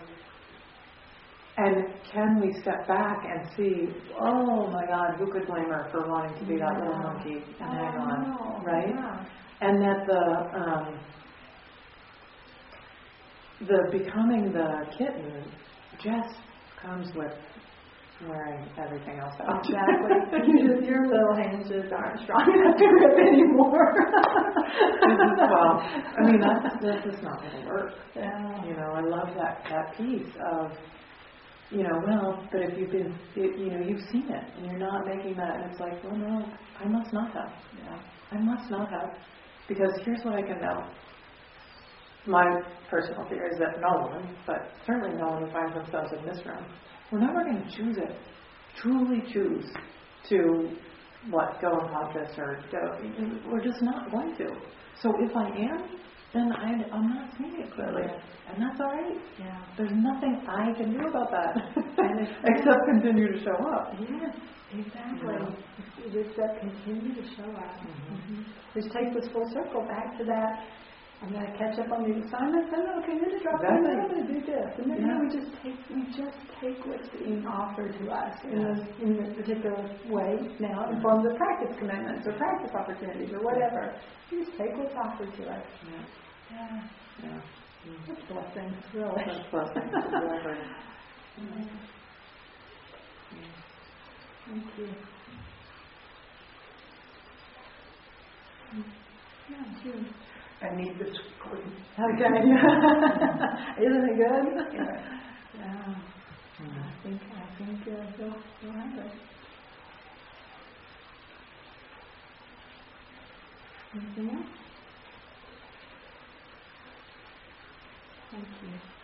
And can we step back and see, oh my God, who could blame her for wanting to be that little monkey and oh, hang on, no. right? Yeah. And that the um, the becoming the kitten just comes with wearing everything else out. Exactly. you just, your little hands just aren't strong enough to grip anymore. Well, I mean, that's, that's just not going to work. Yeah. You know, I love that, that piece of, you know, well, but if you've been, it, you know, you've seen it, and you're not making that, and it's like, well, no, I must not have. Yeah, I must not have, because here's what I can know. My personal theory is that no one, but certainly no one who finds themselves in this room, we're never going to choose it, truly choose to, what, go unconscious or go, we're just not going to. So if I am, then I, I'm not seeing it clearly. And that's all right. Yeah. There's nothing I can do about that except continue to show up. Yes, exactly. Yeah. Except continue to show up. Mm-hmm. Mm-hmm. Which takes us full circle back to that. I'm going to catch up on the assignments. And okay, we're going to drop exactly. in. I'm going to do this. And then yeah. you know, we just take we just take what's being offered to us in, yeah. a, in a particular way now in forms of practice commitments or practice opportunities or whatever. We just take what's offered to us. Yeah. Yeah. Yeah. That's blessings, really. That's blessings, exactly. Mm-hmm. Thank you. Yeah, sure. I need this quickly. Okay. Isn't it good? Yeah. Yeah. I think I think uh, he'll, he'll have it. Anything else? Thank you.